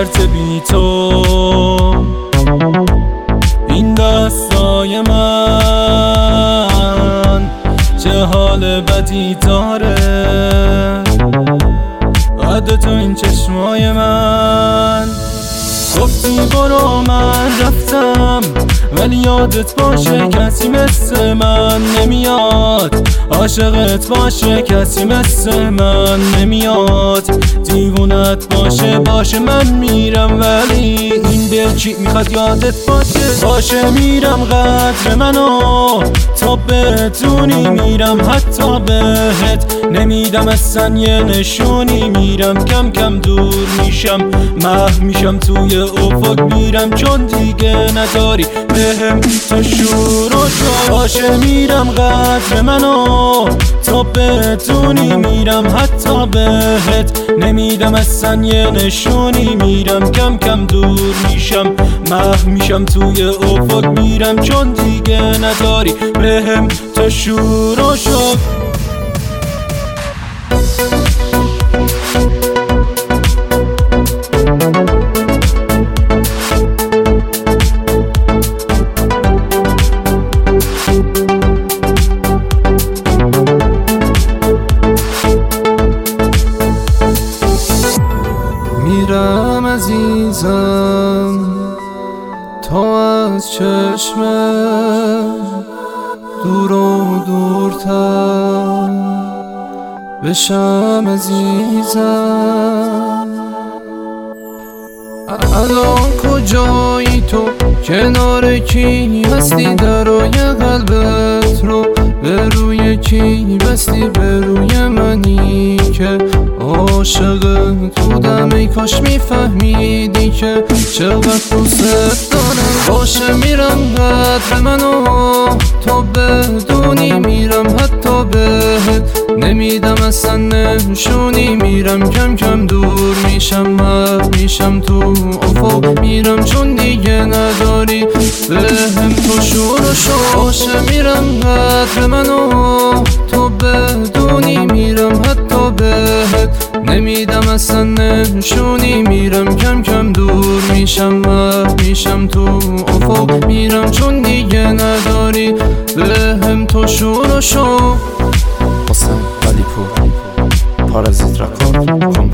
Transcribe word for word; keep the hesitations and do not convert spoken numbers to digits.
البته بی تو این دستای من چه حال بدی داره، بعد تو این چشمای من. گفتی برو من رفتم، ولی یادت باشه کسی مثل من نمیاد، عاشقت باشه کسی مثل من نمیاد، دیوونت باشه باشه من میرم، ولی این دل چی میخواد یادت باشه. باشه میرم قدر منو تا بدونی، میرم حتی بهت نمیدم اصلا یه نشونی، میرم کم کم دور میشم، محو میشم توی افق میرم، چون دیگه نداری بهم تو شور و شور. باشه میرم قدر منو تا بدونی، میرم حتی بهت نمیدم اصلا یه نشونی، میرم کم کم دور میشم، محو میشم توی افق میرم، چون دیگه نداری بهم تو شور و شور. میرم عزیزم تا از چشمم دور و دورتر بشم عزیزم. الان کجایی تو، کنار کی هستی، درای قلبت رو به روی کی بستی، به روی منی که عاشقت بودم. ای کاش میفهمیدی که چقدر دوست دارم. باشه میرم قدر منو تا بدونی، میرم حتی بهت نمیدم اصلا نشونی، میرم کم کم دور میشم، محو میشم تو افق میرم، چون دیگه نداری بهم تو شور و شور. باشه میرم قدر منو تا بدونی، میرم حتی بهت نمیدم اصلا نشونی، میرم کم کم دور میشم، محو میشم تو افق میرم، چون دیگه نداری بهم تو شور و شور. حسین علی پور پارازیت رکورد.